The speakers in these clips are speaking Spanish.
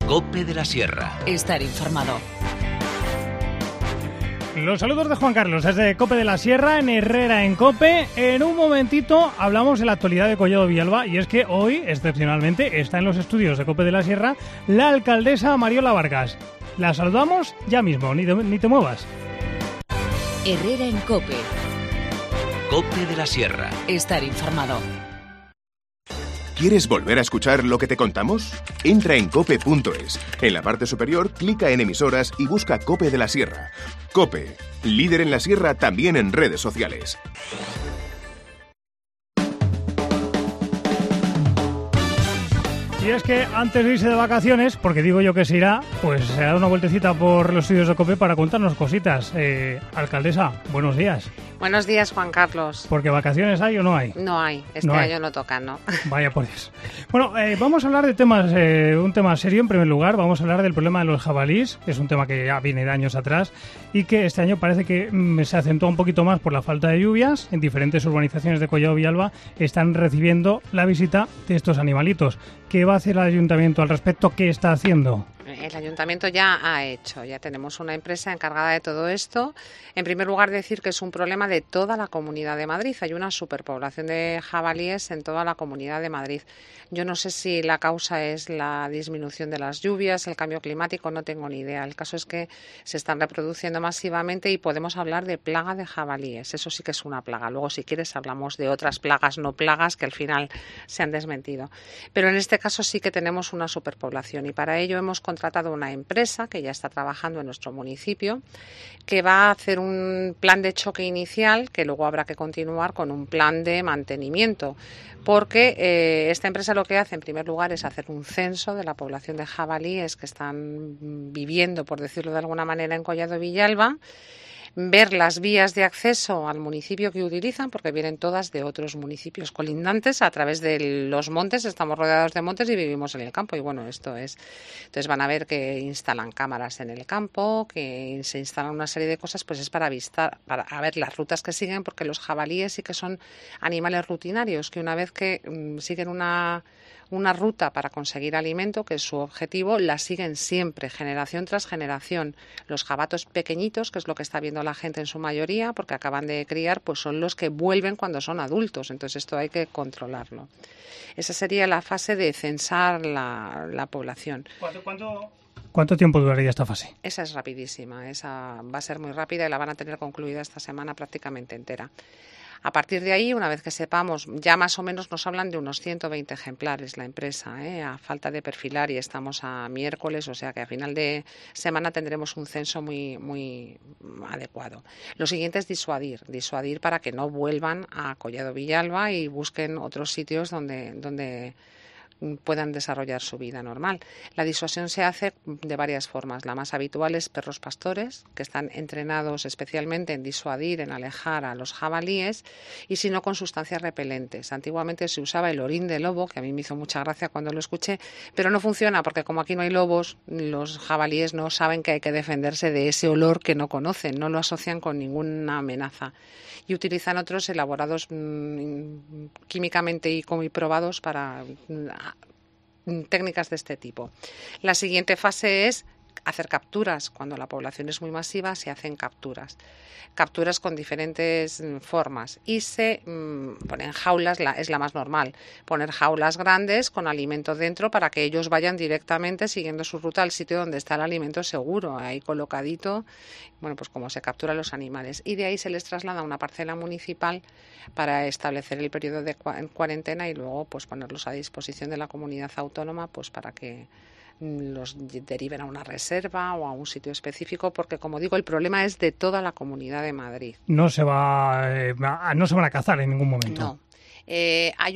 COPE de la Sierra. Estar informado. Los saludos de Juan Carlos desde COPE de la Sierra, en Herrera en COPE. En un momentito hablamos de la actualidad de Collado Villalba, y es que hoy, excepcionalmente, está en los estudios de COPE de la Sierra la alcaldesa Mariola Vargas. La saludamos ya mismo, ni te muevas. Herrera en COPE. COPE de la Sierra. Estar informado. ¿Quieres volver a escuchar lo que te contamos? Entra en cope.es. En la parte superior, clica en emisoras y busca COPE de la Sierra. COPE, líder en la Sierra también en redes sociales. Y es que antes de irse de vacaciones, porque digo yo que se irá, pues se da una vueltecita por los estudios de COPE para contarnos cositas. Alcaldesa, buenos días. Buenos días, Juan Carlos. ¿Porque vacaciones hay o no hay? No hay, año no toca, ¿no? Vaya por Dios. Bueno, vamos a hablar de temas, un tema serio en primer lugar. Vamos a hablar del problema de los jabalíes, que es un tema que ya viene de años atrás y que este año parece que se acentúa un poquito más por la falta de lluvias. En diferentes urbanizaciones de Collado Villalba están recibiendo la visita de estos animalitos. ¿Qué va a hacer el ayuntamiento al respecto? ¿Qué está haciendo? El ayuntamiento ya tenemos una empresa encargada de todo esto. En primer lugar, decir que es un problema de toda la Comunidad de Madrid. Hay una superpoblación de jabalíes en toda la Comunidad de Madrid. Yo no sé si la causa es la disminución de las lluvias, el cambio climático, no tengo ni idea. El caso es que se están reproduciendo masivamente y podemos hablar de plaga de jabalíes. Eso sí que es una plaga. Luego, si quieres, hablamos de otras plagas no plagas que al final se han desmentido. Pero en este caso sí que tenemos una superpoblación y para ello hemos contratado una empresa que ya está trabajando en nuestro municipio, que va a hacer un plan de choque inicial que luego habrá que continuar con un plan de mantenimiento, porque esta empresa lo que hace en primer lugar es hacer un censo de la población de jabalíes que están viviendo, por decirlo de alguna manera, en Collado Villalba, ver las vías de acceso al municipio que utilizan, porque vienen todas de otros municipios colindantes a través de los montes. Estamos rodeados de montes y vivimos en el campo y bueno, esto es. Entonces van a ver que instalan cámaras en el campo, que se instalan una serie de cosas, pues es para ver las rutas que siguen, porque los jabalíes sí que son animales rutinarios, que una vez que siguen una ruta para conseguir alimento, que es su objetivo, la siguen siempre, generación tras generación. Los jabatos pequeñitos, que es lo que está viendo la gente en su mayoría, porque acaban de criar, pues son los que vuelven cuando son adultos. Entonces esto hay que controlarlo. Esa sería la fase de censar la población. ¿Cuánto tiempo duraría esta fase? Esa es rapidísima, esa va a ser muy rápida y la van a tener concluida esta semana prácticamente entera. A partir de ahí, una vez que sepamos, ya más o menos nos hablan de unos 120 ejemplares la empresa, a falta de perfilar, y estamos a miércoles, o sea que a final de semana tendremos un censo muy, muy adecuado. Lo siguiente es disuadir para que no vuelvan a Collado Villalba y busquen otros sitios donde puedan desarrollar su vida normal. La disuasión se hace de varias formas. La más habitual es perros pastores, que están entrenados especialmente en disuadir, en alejar a los jabalíes, y si no, con sustancias repelentes. Antiguamente se usaba el orín de lobo, que a mí me hizo mucha gracia cuando lo escuché, pero no funciona porque como aquí no hay lobos, los jabalíes no saben que hay que defenderse de ese olor que no conocen, no lo asocian con ninguna amenaza. Y utilizan otros elaborados químicamente y probados para técnicas de este tipo. La siguiente fase es hacer capturas. Cuando la población es muy masiva se hacen capturas con diferentes formas y se ponen jaulas, es la más normal, poner jaulas grandes con alimento dentro para que ellos vayan directamente siguiendo su ruta al sitio donde está el alimento seguro, ahí colocadito, bueno, pues como se capturan los animales, y de ahí se les traslada a una parcela municipal para establecer el periodo de cuarentena y luego pues ponerlos a disposición de la comunidad autónoma pues para que los deriven a una reserva o a un sitio específico, porque como digo, el problema es de toda la Comunidad de Madrid. No se van a cazar en ningún momento. No. Hay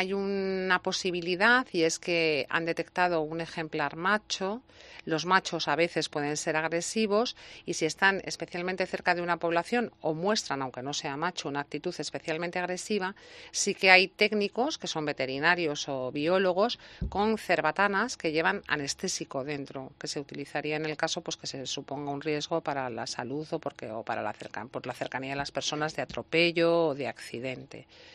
una posibilidad, y es que han detectado un ejemplar macho. Los machos a veces pueden ser agresivos y si están especialmente cerca de una población o muestran, aunque no sea macho, una actitud especialmente agresiva, sí que hay técnicos que son veterinarios o biólogos con cerbatanas que llevan anestésico dentro, que se utilizaría en el caso pues que se suponga un riesgo para la salud o por la cercanía de las personas de atropello o de accidente.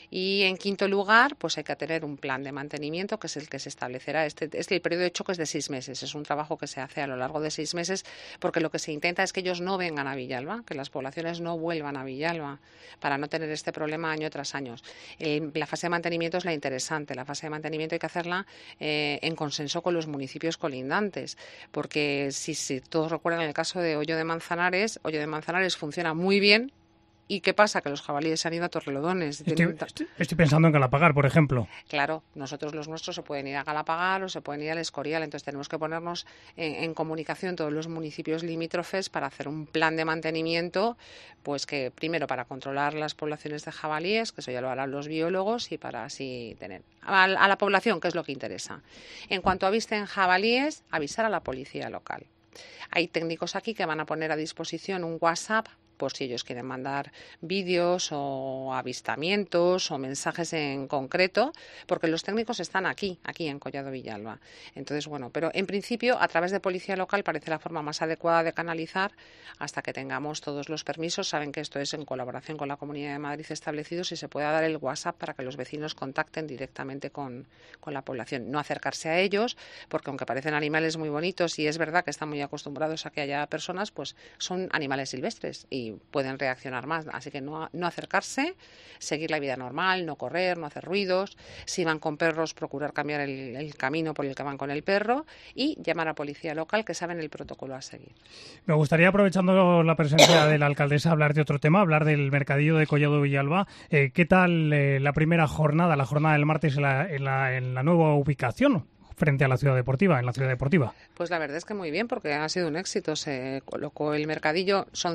Y en quinto lugar, pues hay que tener un plan de mantenimiento, que es el que se establecerá. El periodo de choque es de 6 meses. Es un trabajo que se hace a lo largo de 6 meses, porque lo que se intenta es que ellos no vengan a Villalba, que las poblaciones no vuelvan a Villalba, para no tener este problema año tras año. La fase de mantenimiento es la interesante. La fase de mantenimiento hay que hacerla en consenso con los municipios colindantes, porque si todos recuerdan el caso de Hoyo de Manzanares funciona muy bien. ¿Y qué pasa? Que los jabalíes se han ido a Torrelodones. Estoy pensando en Galapagar, por ejemplo. Claro, nosotros los nuestros se pueden ir a Galapagar o se pueden ir al Escorial, entonces tenemos que ponernos en comunicación todos los municipios limítrofes para hacer un plan de mantenimiento, pues que primero para controlar las poblaciones de jabalíes, que eso ya lo harán los biólogos, y para así tener a la población, que es lo que interesa. En cuanto avisten jabalíes, avisar a la policía local. Hay técnicos aquí que van a poner a disposición un WhatsApp por si ellos quieren mandar vídeos o avistamientos o mensajes en concreto, porque los técnicos están aquí en Collado Villalba. Entonces, bueno, pero en principio a través de policía local parece la forma más adecuada de canalizar hasta que tengamos todos los permisos. Saben que esto es en colaboración con la Comunidad de Madrid establecidos y se pueda dar el WhatsApp para que los vecinos contacten directamente con la población. No acercarse a ellos, porque aunque parecen animales muy bonitos y es verdad que están muy acostumbrados a que haya personas, pues son animales silvestres y pueden reaccionar más, así que no acercarse, seguir la vida normal, no correr, no hacer ruidos. Si van con perros, procurar cambiar el camino por el que van con el perro y llamar a policía local, que saben el protocolo a seguir. Me gustaría, aprovechando la presencia de la alcaldesa, hablar de otro tema, hablar del mercadillo de Collado Villalba. ¿Qué tal la primera jornada, la jornada del martes en la nueva ubicación frente a la ciudad deportiva, en la ciudad deportiva? Pues la verdad es que muy bien, porque ha sido un éxito. Se colocó el mercadillo, son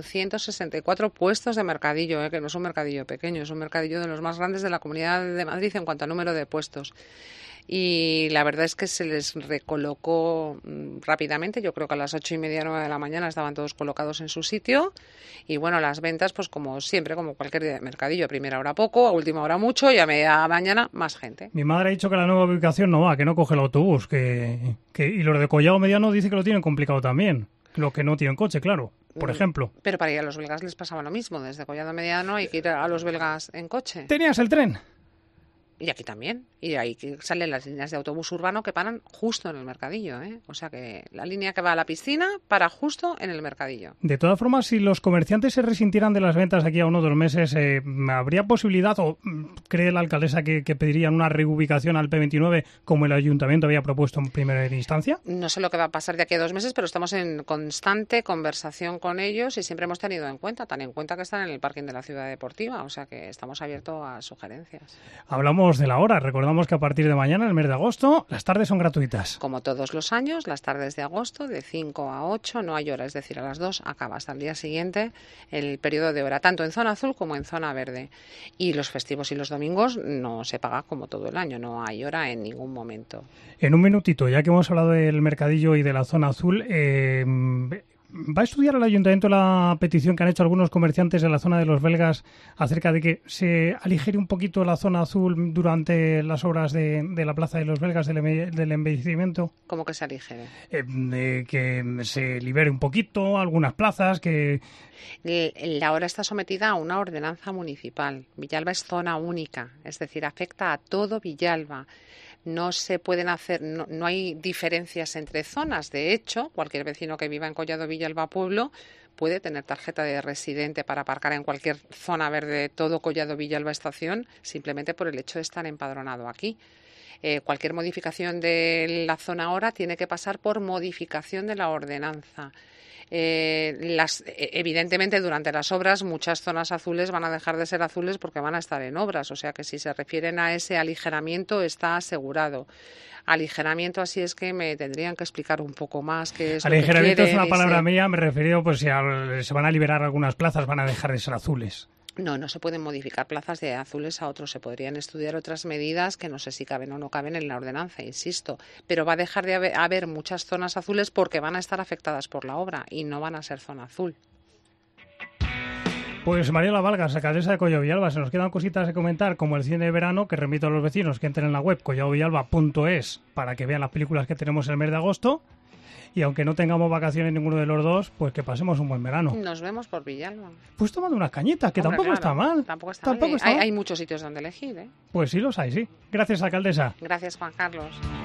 164 puestos de mercadillo, que no es un mercadillo pequeño, es un mercadillo de los más grandes de la Comunidad de Madrid en cuanto a número de puestos. Y la verdad es que se les recolocó rápidamente. Yo creo que a las 8:30, 9 de la mañana estaban todos colocados en su sitio. Y bueno, las ventas, pues como siempre, como cualquier día de mercadillo, a primera hora poco, a última hora mucho y a media mañana más gente. Mi madre ha dicho que la nueva ubicación no va, que no coge el autobús, y los de Collado Mediano dice que lo tienen complicado también. Los que no tienen coche, claro, por ejemplo. Pero para ir a los Belgas les pasaba lo mismo. Desde Collado Mediano hay que ir a los Belgas en coche. ¿Tenías el tren? Y aquí también. Y ahí salen las líneas de autobús urbano que paran justo en el mercadillo, ¿eh? O sea que la línea que va a la piscina para justo en el mercadillo. De todas formas, si los comerciantes se resintieran de las ventas aquí a 1 o 2 meses, ¿habría posibilidad o cree la alcaldesa que pedirían una reubicación al P29 como el ayuntamiento había propuesto en primera instancia? No sé lo que va a pasar de aquí a 2 meses, pero estamos en constante conversación con ellos y siempre hemos tenido en cuenta, tan en cuenta que están en el parking de la ciudad deportiva, o sea que estamos abiertos a sugerencias. Hablamos de la hora. Recordamos que a partir de mañana, el mes de agosto, las tardes son gratuitas. Como todos los años, las tardes de agosto de 5 a 8, no hay hora, es decir, a las 2 acaba hasta el día siguiente el periodo de hora, tanto en zona azul como en zona verde. Y los festivos y los domingos no se paga como todo el año, no hay hora en ningún momento. En un minutito, ya que hemos hablado del mercadillo y de la zona azul, ¿va a estudiar el ayuntamiento la petición que han hecho algunos comerciantes de la zona de los Belgas acerca de que se aligere un poquito la zona azul durante las obras de la plaza de los Belgas del embellecimiento? ¿Cómo que se aligere? Que se libere un poquito algunas plazas, que... La obra está sometida a una ordenanza municipal. Villalba es zona única, es decir, afecta a todo Villalba. No se pueden hacer, no hay diferencias entre zonas. De hecho, cualquier vecino que viva en Collado Villalba Pueblo puede tener tarjeta de residente para aparcar en cualquier zona verde de todo Collado Villalba Estación, simplemente por el hecho de estar empadronado aquí. Cualquier modificación de la zona ahora tiene que pasar por modificación de la ordenanza. Evidentemente, durante las obras muchas zonas azules van a dejar de ser azules porque van a estar en obras, o sea que si se refieren a ese aligeramiento está asegurado. Aligeramiento, así es que me tendrían que explicar un poco más qué es aligeramiento lo que quieren, es una palabra mía, me refiero pues si se van a liberar algunas plazas, van a dejar de ser azules. No se pueden modificar plazas de azules a otros. Se podrían estudiar otras medidas que no sé si caben o no caben en la ordenanza, insisto. Pero va a dejar de haber muchas zonas azules porque van a estar afectadas por la obra y no van a ser zona azul. Pues Mariela Valgas, alcaldesa de Collado Villalba, se nos quedan cositas de comentar, como el cine de verano, que remito a los vecinos que entren en la web colladovillalba.es para que vean las películas que tenemos el mes de agosto. y aunque no tengamos vacaciones ninguno de los dos, pues que pasemos un buen verano. Nos vemos por Villalba. Pues tomando unas cañitas, que Hombre, tampoco claro, está mal. Tampoco está mal. está mal. Hay muchos sitios donde elegir, ¿eh? Pues sí los hay, sí. Gracias, alcaldesa. Gracias, Juan Carlos.